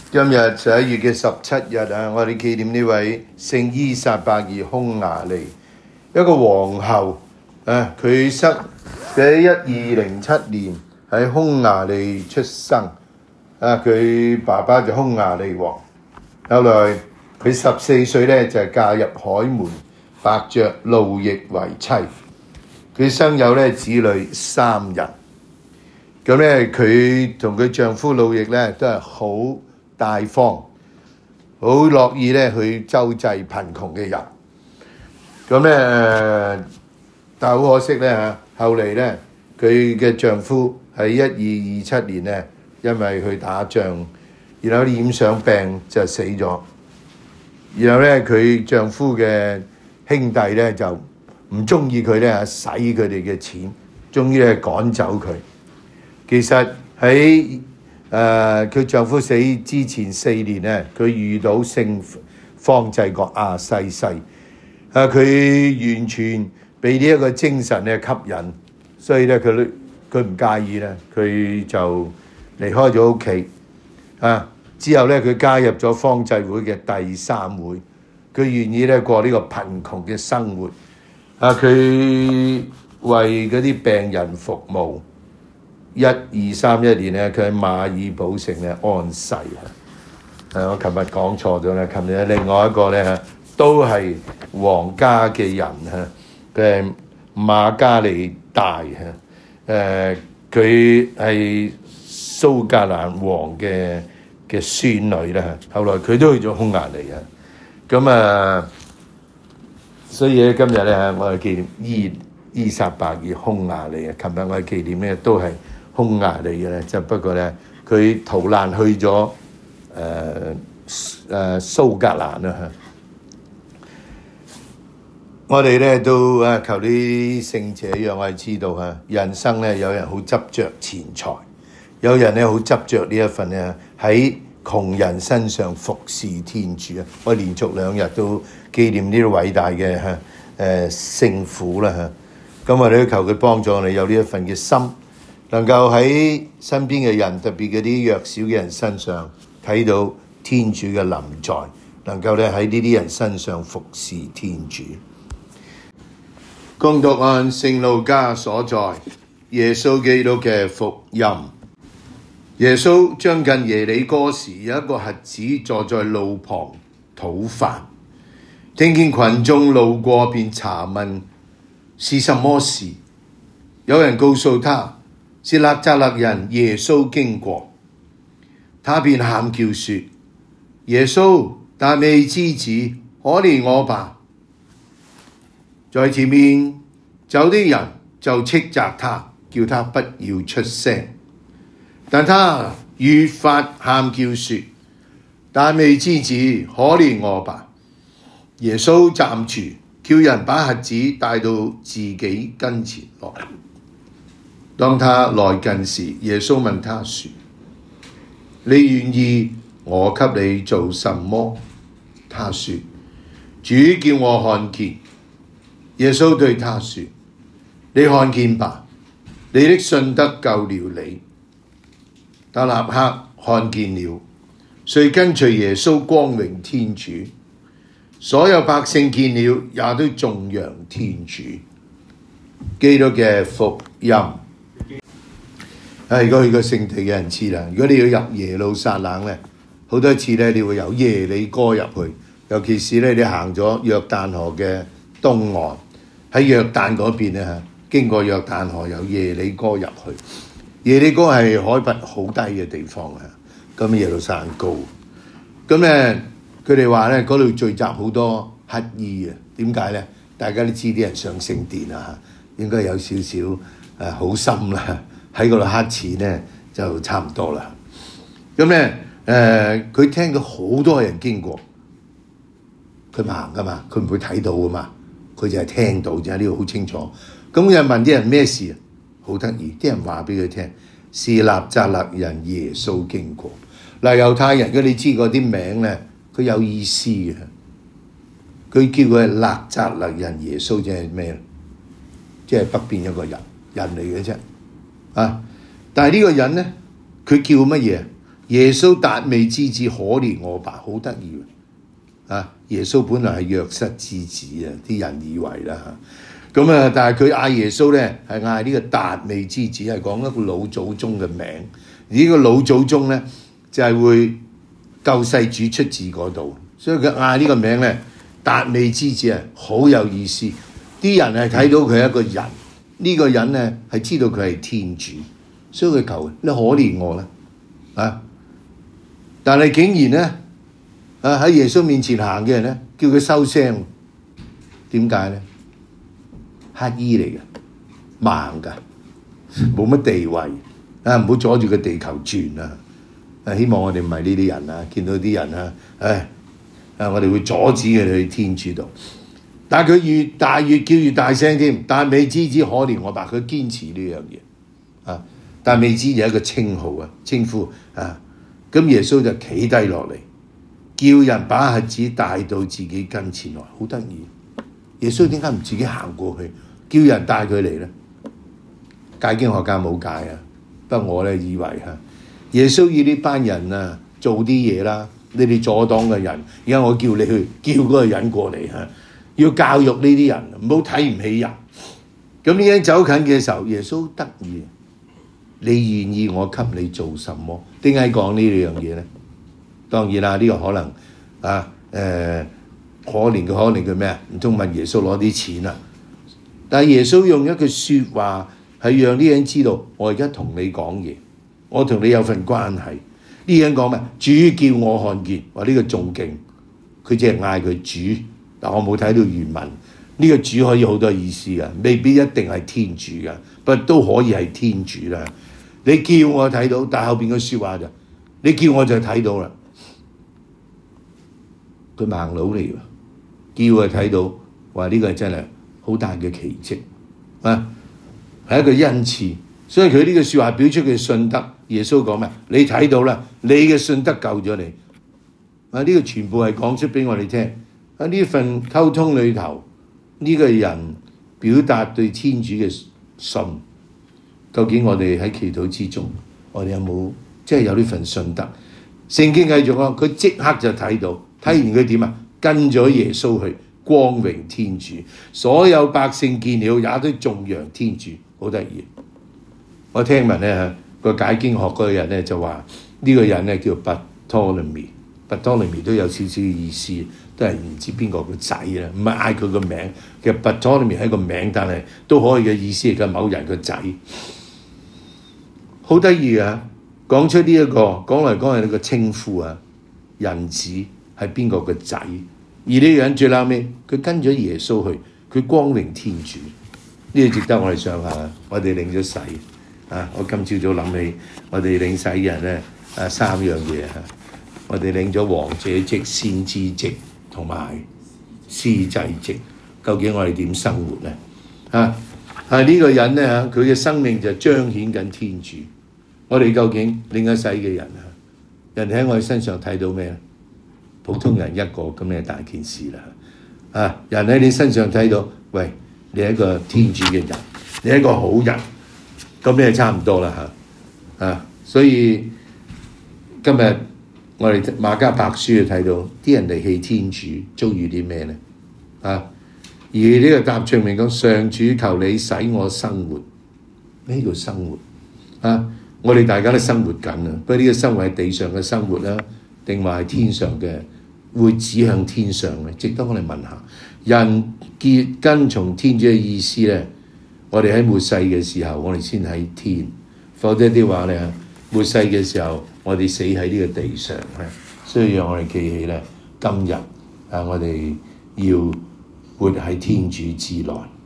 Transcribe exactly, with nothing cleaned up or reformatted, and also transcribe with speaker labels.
Speaker 1: 今日十一月嘅十七日啊，我哋紀念呢位聖伊撒伯爾匈牙利一個皇后啊，佢生喺一二零七年喺匈牙利出生啊，佢爸爸就匈牙利王，後來佢十四歲咧就係嫁入海門伯爵路易為妻，佢生有咧子女三人，咁咧佢同佢丈夫路易咧都係好大方，好樂意咧去周濟貧窮嘅人。咁咧，但係好可惜咧嚇，後嚟咧佢嘅丈夫喺一二二七年咧，因為去打仗，然後染上病就死咗。然後咧佢丈夫嘅兄弟咧就唔中意佢咧使佢哋嘅錢，終於咧趕走佢。其實喺誒佢丈夫死之前四年咧，佢遇到聖方濟各亞西西，啊佢完全被呢一個精神咧吸引，所以咧佢佢唔介意咧，佢就離開咗屋企啊。之後咧佢加入咗方濟會嘅第三會，佢願意咧過呢個貧窮嘅生活啊，佢為嗰啲病人服務。一二三一年咧，佢喺馬爾堡城咧安逝啊！誒，我琴日講錯咗咧，琴日另外一個咧都係皇家嘅人嚇，佢係瑪加利大嚇，誒佢係蘇格蘭王嘅嘅孫女啦嚇，後來佢都去咗匈牙利啊，咁啊，所以咧今日咧我哋紀念伊伊撒伯爾匈牙利啊，琴日我哋紀念咧都係匈牙利嘅咧，就不過咧，佢逃難去咗誒誒蘇格蘭啦嚇。我哋咧都啊求啲聖者讓我哋知道嚇，人生咧有人好執着錢財，有人咧好執着呢一份咧喺窮人身上服侍天主啊！我連續兩日都紀念呢啲偉大嘅嚇誒聖父啦嚇。咁我哋都求佢幫助我哋有呢一份嘅心。能夠喺身邊嘅人，特別嗰啲弱小嘅人身上睇到天主嘅臨在，能夠咧喺呢啲人身上服侍天主。恭讀按聖路加所在耶穌基督嘅福音。耶穌將近耶里哥時，有一個瞎子坐在路旁討飯，聽見群眾路過，便查問是什麼事。有人告訴他，是納匝肋人耶穌經過，他便喊叫說：耶穌，大衛之子，可憐我吧！在前面走啲人就斥責他，叫他不要出聲，但他越發喊叫說：大衛之子，可憐我吧！耶穌站住，叫人把瞎子帶到自己跟前來。當他來近時，耶穌問他說：你願意我給你做什麼？他說：主叫我看見。耶穌對他說：你看見吧，你的信德救了你。他立刻看見了，遂跟隨耶穌光榮天主。所有百姓見了，也都頌揚天主。基督嘅福音。啊！如果去過聖地嘅人知啦，如果你要入耶路撒冷咧，好多次咧，你會由耶里哥入去，尤其是咧你行咗約旦河嘅東岸，喺約旦嗰邊咧嚇，經過約旦河由耶里哥入去。耶里哥係海拔好低嘅地方啊，咁耶路撒冷高。咁咧，佢哋話咧嗰度聚集好多乞兒啊。點解咧？大家都知啲人上聖殿啊，應該有少少誒好心啦。喺嗰度黑錢咧就差唔多啦。咁咧誒，佢聽到好多人經過，佢唔行噶嘛，佢唔會睇到噶嘛，佢就係聽到啫。呢個好清楚。咁有人問啲人咩事啊？好得意，啲人話俾佢聽，是納匝肋人耶穌經過。嗱，猶太人如果你知嗰啲名咧，佢有意思嘅。佢叫佢係納匝肋人耶穌，即係咩？即係北邊一個人人嚟嘅啫。啊！但係呢個人咧，佢叫乜嘢？ 耶穌達味之子，可憐我吧，好得意啊！耶穌本來係約瑟之子啊，啲人以為啦嚇。咁啊，但係佢嗌耶穌咧係嗌呢個達味之子，係講一個老祖宗嘅名。而呢個老祖宗咧就係、是、會救世主出自嗰度，所以佢嗌呢個名咧達味之子啊，好有意思。啲人係睇到佢係一個人，呢、這個人咧係知道佢係天主，所以佢求你可憐我啦啊！但係竟然咧啊喺耶穌面前行嘅人咧叫佢收聲，點解咧？乞衣嚟嘅，盲㗎，冇乜地位啊！唔好阻住個地球轉啊！啊，希望我哋唔係呢啲人啊，見到啲人啊，唉啊，我哋會阻止佢哋去天主度。但係佢越大越叫越大聲添，達味之子可憐我吧，佢堅持呢樣嘢啊！達味之子係一個稱號啊，稱呼啊，咁耶穌就企低落嚟，叫人把瞎子帶到自己跟前來，好得意。耶穌點解唔自己行過去，叫人帶佢嚟咧？解經學家冇解啊，不過我咧以為嚇，耶穌要呢班人啊做啲嘢啦，你哋阻擋嘅人，而家我叫你去叫嗰個人過嚟嚇。要教育呢啲人，唔好睇唔起人。咁呢啲走近嘅時候，耶穌得意，你願意我給你做什麼？點解講呢兩樣嘢咧？當然啦，呢、這個可能啊，誒、呃、可憐嘅可憐嘅咩啊？唔通問耶穌攞啲錢啊？但係耶穌用一句説話係讓啲人知道，我而家同你講嘢，我同你有份關係。呢啲人講咩？主叫我看見，話呢個仲勁，佢只係嗌佢主。但我冇睇到原文，呢、這個主可以好多意思嘅，未必一定係天主嘅，不過都可以係天主啦。你叫我睇到，但後邊嘅説話就，你叫我就睇到啦。佢盲佬嚟㗎，叫佢睇到，話呢個真係好大嘅奇蹟啊，係一個恩賜。所以佢呢個説話表出佢信德。耶穌講咩？你睇到啦，你嘅信德救咗你。啊，呢、這個全部係講出俾我哋聽。喺呢份溝通裏頭，呢、這個人表達對天主嘅信，究竟我哋喺祈禱之中，我哋有冇即係有呢份信德？聖經繼續講，佢即刻就睇到，睇完佢點啊？跟咗耶穌去光榮天主，所有百姓見了也都頌揚天主，好得意。我聽聞咧個解經學嗰個人咧就話呢、這個人咧叫 Bartholomew，Bartholomew 都有少少意思。都係唔知邊個個仔啦，唔係嗌佢個名。其實 Bartholomew 係個名，但係都可以嘅意思係某人個仔。好得意啊！講出呢、這、一個講嚟講去呢個稱呼啊，人子係邊個個仔？而呢個人最後尾，佢跟咗耶穌去，佢光榮天主。呢、這個值得我哋想下。我哋領咗洗啊！我今朝早諗起，我哋領洗嘅人咧啊，三樣嘢啊！我哋領咗王者職、先知職同埋司祭職，究竟我哋點生活咧？啊，係呢個人咧嚇，佢嘅生命就彰顯緊天主。我哋究竟領咗洗嘅人啊，人哋喺我哋身上睇到咩咧？普通人一個咁嘅大件事啦。啊，人喺你身上睇到，喂，你係一個天主嘅人，你係一個好人，咁你係差唔多啦嚇。啊，所以今日我哋馬加白書就睇到啲人離棄天主遭遇啲咩咧？啊！而呢個答唱明講，上主求你使我生活，咩叫生活？啊！我哋大家都生活緊啊，不過呢個生活係地上嘅生活啦，定話係天上嘅，會指向天上嘅，值得我哋問下。人結跟從天主嘅意思咧，我哋喺末世嘅時候，我哋先喺天；否則啲話咧，末世嘅時候，我哋死喺呢個地上咧。所以讓我哋記起咧，今日啊，我哋要活喺天主之內。